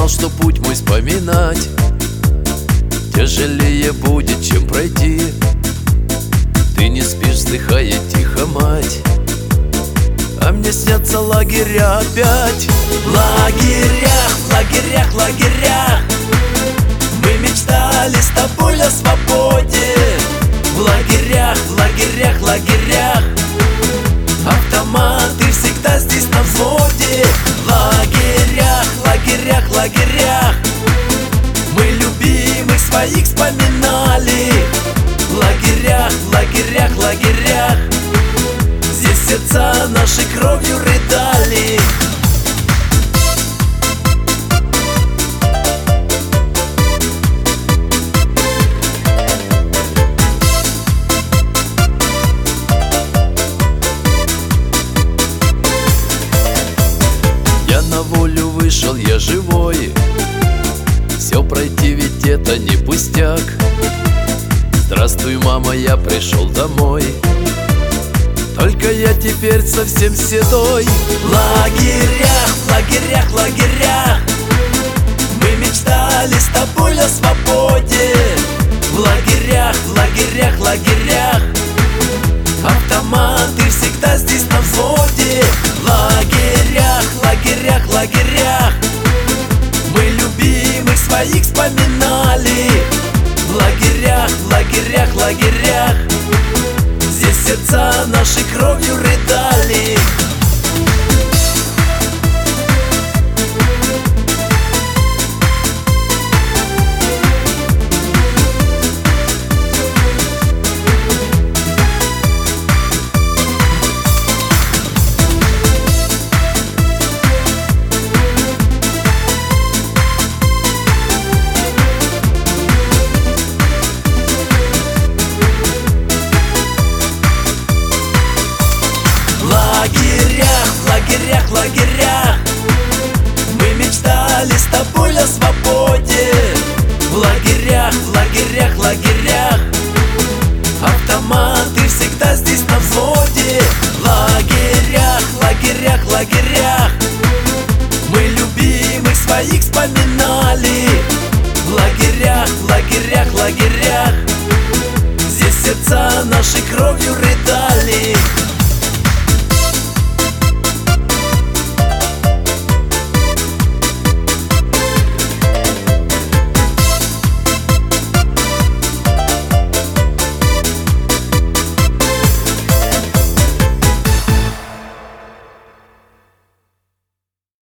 знал, что путь мой вспоминать тяжелее будет, чем пройти. Ты не спишь, вздыхая тихо, мать, а мне снятся лагеря опять. В лагерях, в лагерях, в лагерях мы мечтали с тобой о свободе. В лагерях, в лагерях, в лагерях автоматы всегда здесь на взводе. В лагерях, в лагерях, в лагерях мы любимых своих вспоминали. В лагерях, в лагерях, в лагерях здесь сердца нашей кровью рыдали. Я на волю вышел, я живой. Все пройти, ведь это не пустяк. Здравствуй, мама, я пришел домой. Только я теперь совсем седой. В лагерях, в лагерях, в лагерях мы мечтали с тобой о свободе. В лагерях, в лагерях, в лагерях автоматы всегда здесь на взводе.